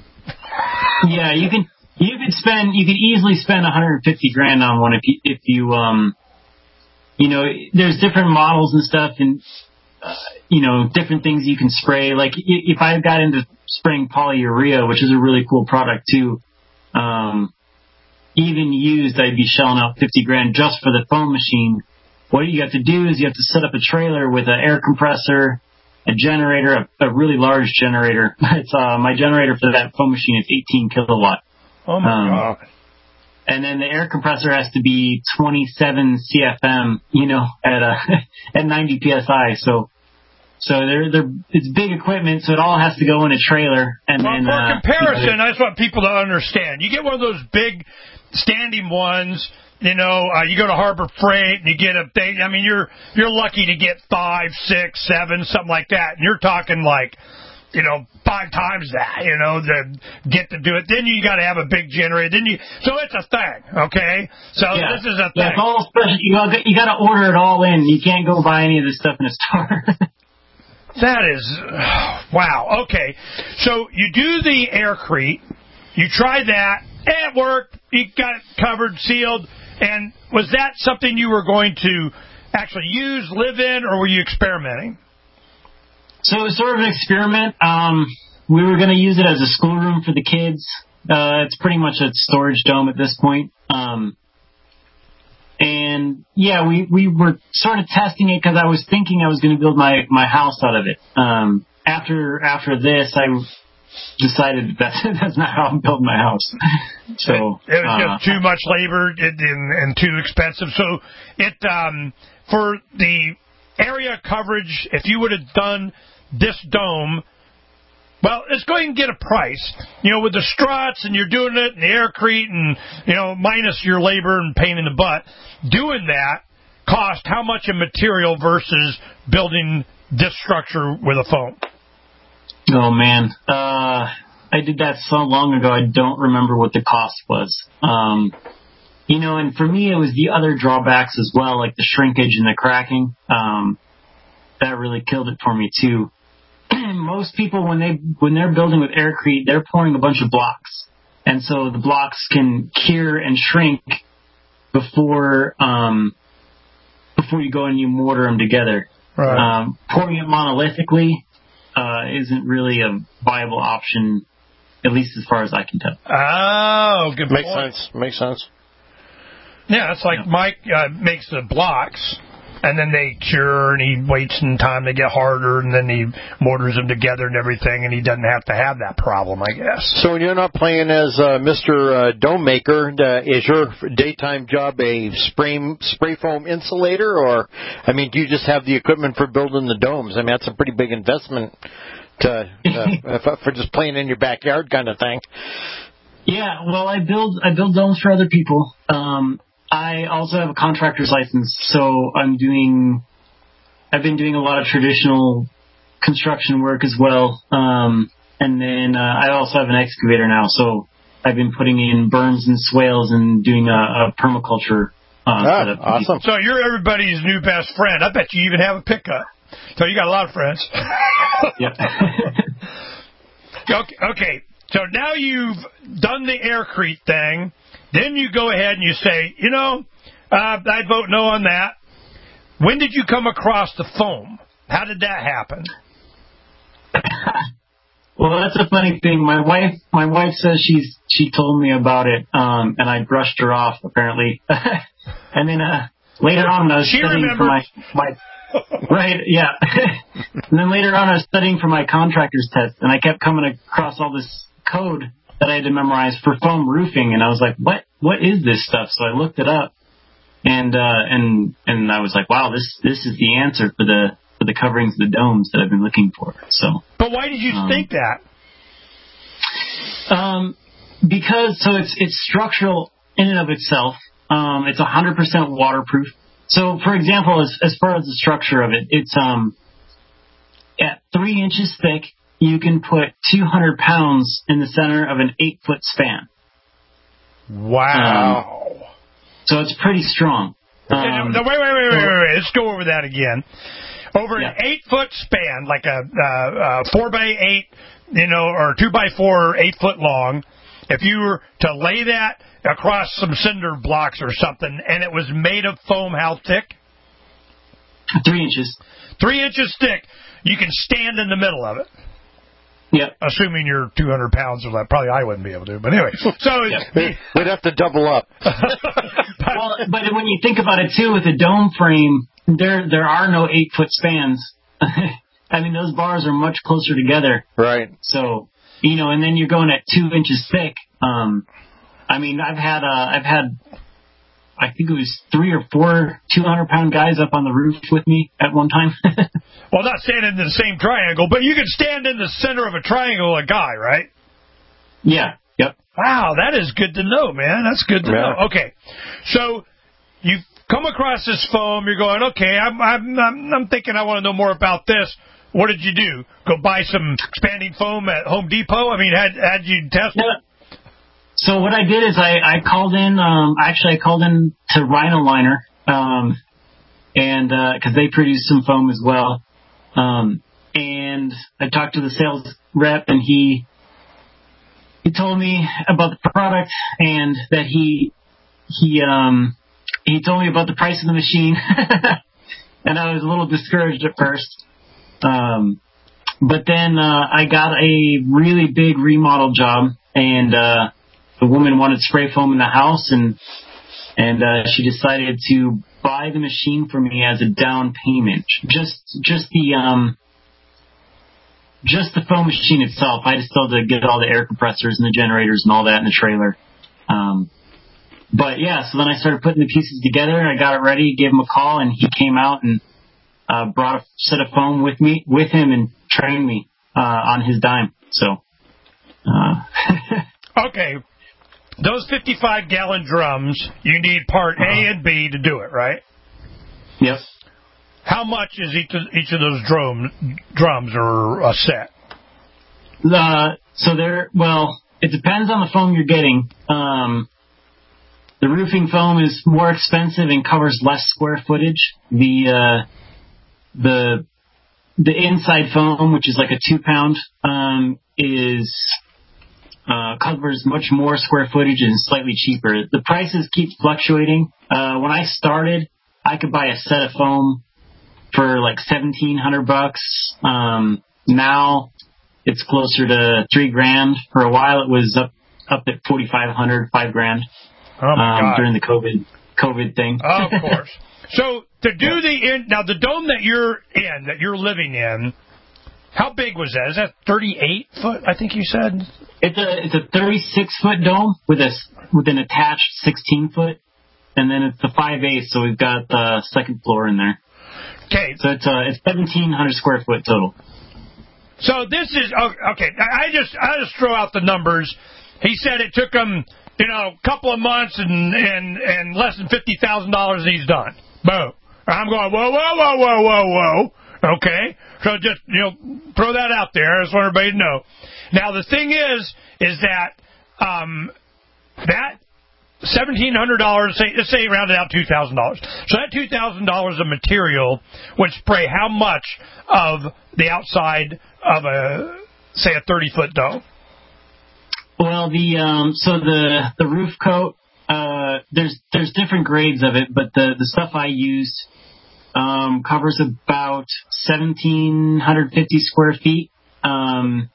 Yeah, you can you could spend you could easily spend one hundred fifty grand on one if you if you um you know there's different models and stuff, and uh, you know different things you can spray. Like if I got into spraying polyurea, which is a really cool product too, um even used I'd be shelling out fifty grand just for the foam machine. What you have to do is you have to set up a trailer with an air compressor, a generator, a, a really large generator. It's uh, my generator for that foam machine is eighteen kilowatt. Oh my um, God! And then the air compressor has to be twenty-seven C F M, you know, at a at ninety P S I. So, so they're they're it's big equipment, so it all has to go in a trailer. And well, then for uh, comparison, you know, I just want people to understand. You get one of those big standing ones. You know, uh, you go to Harbor Freight and you get a thing. I mean, you're you're lucky to get five, six, seven, something like that. And you're talking like, you know, five times that. You know, to get to do it. Then you got to have a big generator. Then you, so it's a thing. Okay, so yeah. this is a yeah, thing. It's all special. You got you got to order it all in. You can't go buy any of this stuff in a store. That is, wow. Okay, so you do the Aircrete. You try that. It worked. You got it covered, sealed. And was that something you were going to actually use, live in, or were you experimenting? So it was sort of an experiment. Um, we were going to use it as a schoolroom for the kids. Uh, it's pretty much a storage dome at this point. Um, and yeah, we, we were sort of testing it because I was thinking I was going to build my, my house out of it. Um, after, after this, I decided that that's, that's not how I'm building my house. So it, it was uh, just too much labor and, and, and too expensive. So it, um, for the area coverage, if you would have done this dome, well, let's go ahead and get a price. You know, with the struts and you're doing it and the aircrete and, you know, minus your labor and pain in the butt, doing that cost how much in material versus building this structure with a foam? Oh, man. Uh, I did that so long ago, I don't remember what the cost was. Um, you know, and for me, it was the other drawbacks as well, like the shrinkage and the cracking. Um, that really killed it for me, too. Most people, when they when they're building with aircrete, they're pouring a bunch of blocks, and so the blocks can cure and shrink before um, before you go and you mortar them together. Right. Um, pouring it monolithically uh, isn't really a viable option, at least as far as I can tell. Oh, good Makes point. sense. Makes sense. Yeah, it's like yeah. Mike uh, makes the blocks. And then they cure, and he waits in time to get harder, and then he mortars them together and everything, and he doesn't have to have that problem, I guess. So when you're not playing as uh, Mister Uh, Dome Maker, uh, is your daytime job a spray spray foam insulator, or I mean, do you just have the equipment for building the domes? I mean, that's a pretty big investment to uh, for just playing in your backyard kind of thing. Yeah, well, I build I build domes for other people. Um, I also have a contractor's license, so I'm doing, I've been doing a lot of traditional construction work as well. Um, and then uh, I also have an excavator now, so I've been putting in berms and swales and doing a, a permaculture uh, ah, setup. Awesome. So you're everybody's new best friend. I bet you even have a pickup. So you got a lot of friends. Yep. okay, okay, so now you've done the aircrete thing. Then you go ahead and you say, you know, uh, I'd vote no on that. When did you come across the foam? How did that happen? Well, that's a funny thing. My wife, my wife says she's she told me about it, um, and I brushed her off apparently. And then uh, later on, I was she studying remembers. for my my right, yeah. And then later on, I was studying for my contractor's test, and I kept coming across all this code that I had to memorize for foam roofing, and I was like, what, what is this stuff? So I looked it up, and, uh, and, and I was like, wow, this, this is the answer for the, for the coverings of the domes that I've been looking for. So. But why did you um, think that? Um, because, so it's, it's structural in and of itself. Um, it's a hundred percent waterproof. So, for example, as, as far as the structure of it, it's, um, at three inches thick, you can put two hundred pounds in the center of an eight-foot span. Wow. Um, so it's pretty strong. Um, no, wait, wait, wait, wait, wait, wait. Let's go over that again. Over yeah. an eight-foot span, like a uh, uh, four by eight, you know, or two by four, eight-foot long, if you were to lay that across some cinder blocks or something, and it was made of foam, how thick? Three inches. Three inches thick. You can stand in the middle of it. Yeah. Assuming you're two hundred pounds or that, probably I wouldn't be able to. But anyway, so yeah. We'd have to double up. Well, but when you think about it too, with a dome frame, there there are no eight foot spans. I mean, those bars are much closer together. Right. So you know, and then you're going at two inches thick. Um, I mean, I've had uh, I've had. I think it was three or four two hundred pound guys up on the roof with me at one time. Well, not standing in the same triangle, but you can stand in the center of a triangle, a guy, right? Yeah. Yep. Wow, that is good to know, man. That's good to yeah. know. Okay, so you come across this foam. You're going, okay, I'm, I'm, I'm, I'm thinking I want to know more about this. What did you do? Go buy some expanding foam at Home Depot? I mean, had had you test it? Yeah. So what I did is I, I called in, um, actually I called in to Rhino Liner, um, and, uh, cause they produce some foam as well. Um, and I talked to the sales rep and he, he told me about the product and that he, he, um, he told me about the price of the machine and I was a little discouraged at first. Um, but then, uh, I got a really big remodel job and, uh, the woman wanted spray foam in the house, and and uh, she decided to buy the machine for me as a down payment. Just just the um just the foam machine itself. I just still had to get all the air compressors and the generators and all that in the trailer. Um, but yeah, so then I started putting the pieces together. I got it ready, gave him a call, and he came out and uh, brought a set of foam with me with him and trained me uh, on his dime. So. Uh, okay. Those fifty-five gallon drums, you need part A uh-huh. and B to do it, right? Yes. How much is each of, each of those drum, drums or a set? Uh, so they're, well, it depends on the foam you're getting. Um, the roofing foam is more expensive and covers less square footage. The, uh, the, the inside foam, which is like a two pound, um, is, uh, covers much more square footage and slightly cheaper. The prices keep fluctuating. Uh, when I started, I could buy a set of foam for like seventeen hundred bucks. Um, now it's closer to three grand. For a while, it was up up at forty five hundred, five grand. Oh my um, God. During the COVID COVID thing. Oh, of course. So to do the in, now the dome that you're in, that you're living in, how big was that? Is that thirty-eight foot? I think you said. It's a it's a thirty-six foot dome with a with an attached sixteen foot, and then it's the five eighths. So we've got the second floor in there. Okay. So it's uh, it's seventeen hundred square foot total. So this is okay. I just I just throw out the numbers. He said it took him, you know, a couple of months and and, and less than fifty thousand dollars. He's done. Boom. I'm going whoa whoa whoa whoa whoa whoa. Okay. So just you know throw that out there. I just want everybody to know. Now the thing is is that um that. Seventeen hundred dollars. Say, let's say round it out two thousand dollars. So that two thousand dollars of material would spray how much of the outside of a say a thirty foot dome? Well, the um, so the the roof coat. Uh, there's there's different grades of it, but the the stuff I used um, covers about seventeen hundred fifty square feet um,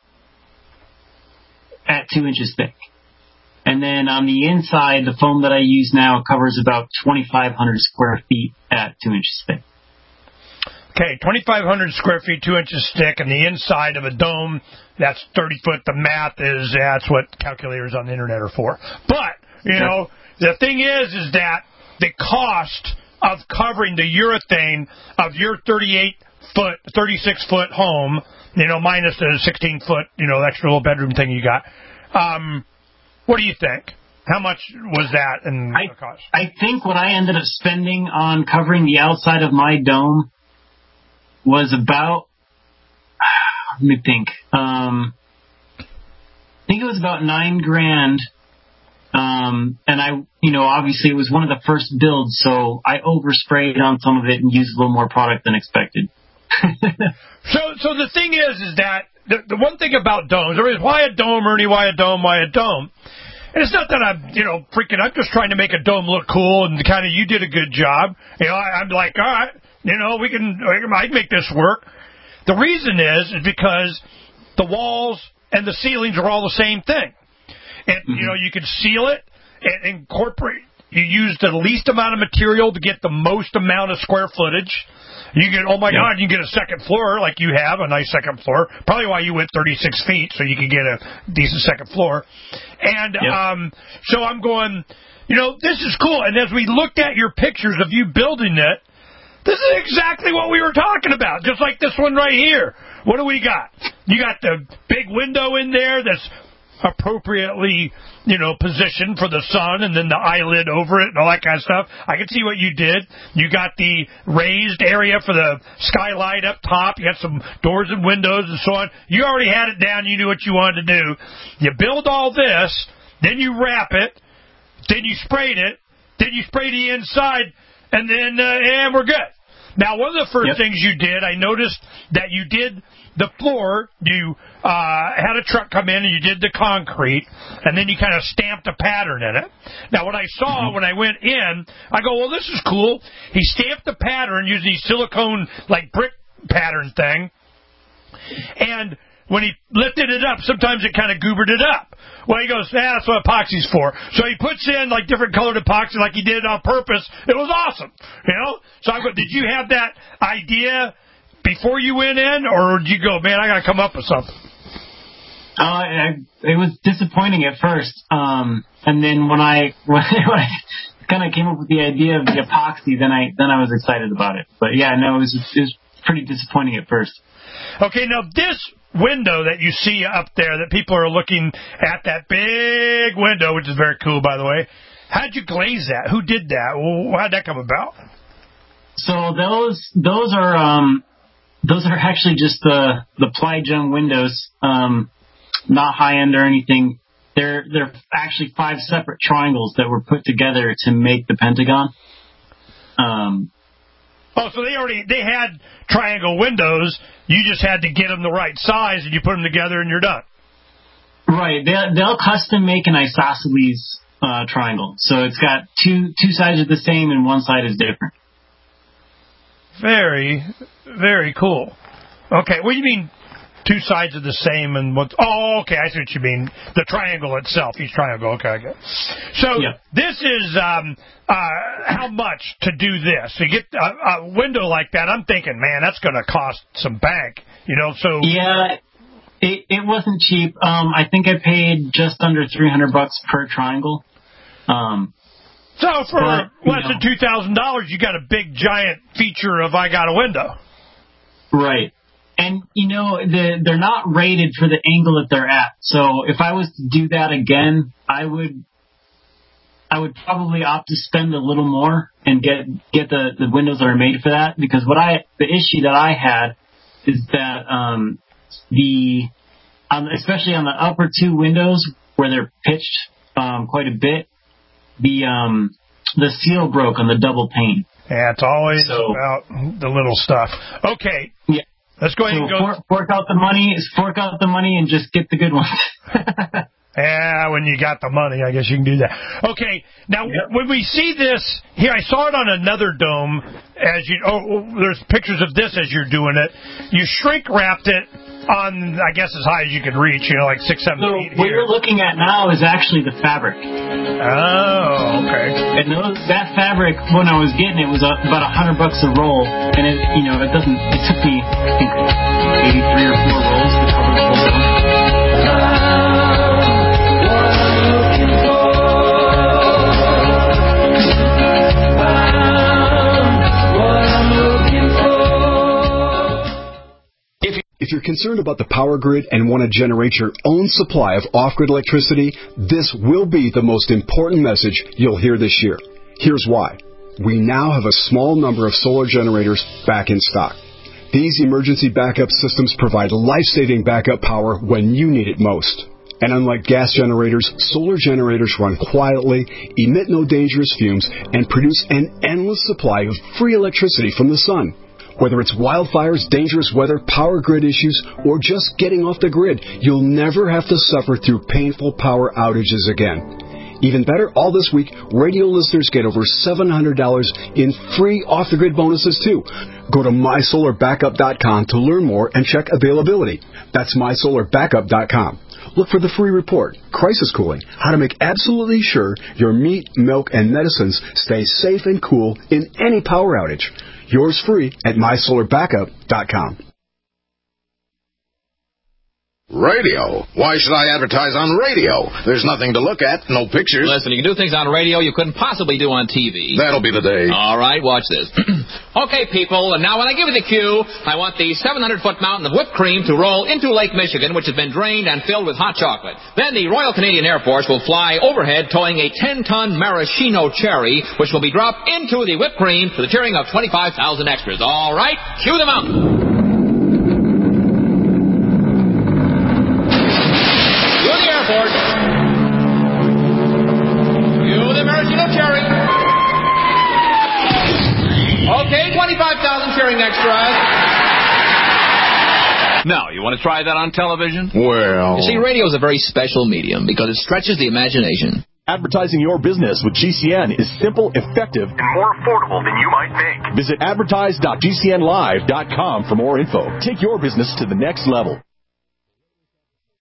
at two inches thick. And then on the inside, the foam that I use now covers about twenty-five hundred square feet at two inches thick. Okay, twenty-five hundred square feet, two inches thick, and the inside of a dome, that's thirty foot. The math is, that's what calculators on the internet are for. But, you know, the thing is, is that the cost of covering the urethane of your thirty-eight foot, thirty-six foot home, you know, minus the sixteen foot, you know, extra little bedroom thing you got, um... what do you think? How much was that in I, cost? I think what I ended up spending on covering the outside of my dome was about, let me think, um, I think it was about nine grand. Um, and I, you know, obviously it was one of the first builds, so I oversprayed on some of it and used a little more product than expected. so, so the thing is, is that The, the one thing about domes, there is why a dome, Ernie, why a dome, why a dome? And it's not that I'm, you know, freaking, I'm just trying to make a dome look cool and kind of, you did a good job. You know, I, I'm like, all right, you know, we can, I can make this work. The reason is, is because the walls and the ceilings are all the same thing. And, mm-hmm. you know, you can seal it and incorporate, you use the least amount of material to get the most amount of square footage. You get, oh my yeah. God, you can get a second floor like you have, a nice second floor. Probably why you went thirty-six feet, so you could get a decent second floor. And yeah. um, so I'm going, you know, this is cool. And as we looked at your pictures of you building it, this is exactly what we were talking about, just like this one right here. What do we got? You got the big window in there that's appropriately, you know, positioned for the sun, and then the eyelid over it and all that kind of stuff. I can see what you did. You got the raised area for the skylight up top. You got some doors and windows and so on. You already had it down. You knew what you wanted to do. You build all this, then you wrap it, then you sprayed it, then you spray the inside, and then, uh, and we're good. Now, one of the first yep. things you did, I noticed that you did the floor, you uh, had a truck come in and you did the concrete, and then you kind of stamped a pattern in it. Now, what I saw mm-hmm. when I went in, I go, well, this is cool. He stamped the pattern using the silicone, like, brick pattern thing, And when he lifted it up, sometimes it kind of goobered it up. Well, he goes, yeah, that's what epoxy's for. So he puts in, like, different colored epoxy like he did it on purpose. It was awesome, you know? So I go, did you have that idea before you went in, or did you go, man, I got to come up with something? Uh, I, it was disappointing at first. Um, and then when I, when I kind of came up with the idea of the epoxy, then I, then I was excited about it. But yeah, no, it was, it was pretty disappointing at first. Okay, now this window that you see up there, that people are looking at, that big window, which is very cool, by the way, how'd you glaze that? Who did that? Well, how'd that come about? So those, those are, um, those are actually just the, the ply gem windows, um, not high end or anything. They're, they're actually five separate triangles that were put together to make the Pentagon. Um, Oh, so they already, they had triangle windows. You just had to get them the right size, and you put them together, and you're done. Right. They'll, they'll custom make an isosceles uh, triangle. So it's got two two sides are the same, and one side is different. Very, very cool. Okay, what do you mean two sides are the same and what? Oh, okay, I see what you mean. The triangle itself, each triangle. Okay, I get it. So yeah. This is um, uh, how much to do this? To get a, a window like that, I'm thinking, man, that's going to cost some bank, you know. So yeah, it it wasn't cheap. Um, I think I paid just under three hundred bucks per triangle. Um, so for but, less know, than two thousand dollars, you got a big giant feature of I got a window. Right. And, you know, the, they're not rated for the angle that they're at. So if I was to do that again, I would I would probably opt to spend a little more and get get the, the windows that are made for that. Because what I the issue that I had is that um, the um, especially on the upper two windows where they're pitched um, quite a bit, the um, the seal broke on the double pane. Yeah, it's always so, about the little stuff. Okay. Yeah. Let's go ahead so and go. Fork, fork out the money. Fork out the money and just get the good ones. Yeah, when you got the money, I guess you can do that. Okay, now yep. when we see this here, I saw it on another dome. As you, oh, there's pictures of this as you're doing it. You shrink wrapped it on, I guess, as high as you could reach. You know, like six, seven so feet. What here. You're looking at now is actually the fabric. Oh, okay. And those, that fabric, when I was getting it, was about a hundred bucks a roll, and it, you know, it doesn't. It took me, I think, maybe three or four rolls to cover the whole dome. If you're concerned about the power grid and want to generate your own supply of off-grid electricity, this will be the most important message you'll hear this year. Here's why. We now have a small number of solar generators back in stock. These emergency backup systems provide life-saving backup power when you need it most. And unlike gas generators, solar generators run quietly, emit no dangerous fumes, and produce an endless supply of free electricity from the sun. Whether it's wildfires, dangerous weather, power grid issues, or just getting off the grid, you'll never have to suffer through painful power outages again. Even better, all this week, radio listeners get over seven hundred dollars in free off-the-grid bonuses, too. Go to my solar backup dot com to learn more and check availability. That's my solar backup dot com. Look for the free report, Crisis Cooling, how to make absolutely sure your meat, milk, and medicines stay safe and cool in any power outage. Yours free at my solar backup dot com. Radio? Why should I advertise on radio? There's nothing to look at, no pictures. Listen, you can do things on radio you couldn't possibly do on T V. That'll be the day. All right, watch this. Okay, people, and now when I give you the cue, I want the seven hundred foot mountain of whipped cream to roll into Lake Michigan, which has been drained and filled with hot chocolate. Then the Royal Canadian Air Force will fly overhead towing a ten ton maraschino cherry, which will be dropped into the whipped cream to the cheering of twenty-five thousand extras. All right, cue the mountain. Okay, twenty-five thousand cheering extras. Now, you want to try that on television? Well... You see, radio is a very special medium because it stretches the imagination. Advertising your business with G C N is simple, effective, and more affordable than you might think. Visit advertise dot G C N live dot com for more info. Take your business to the next level.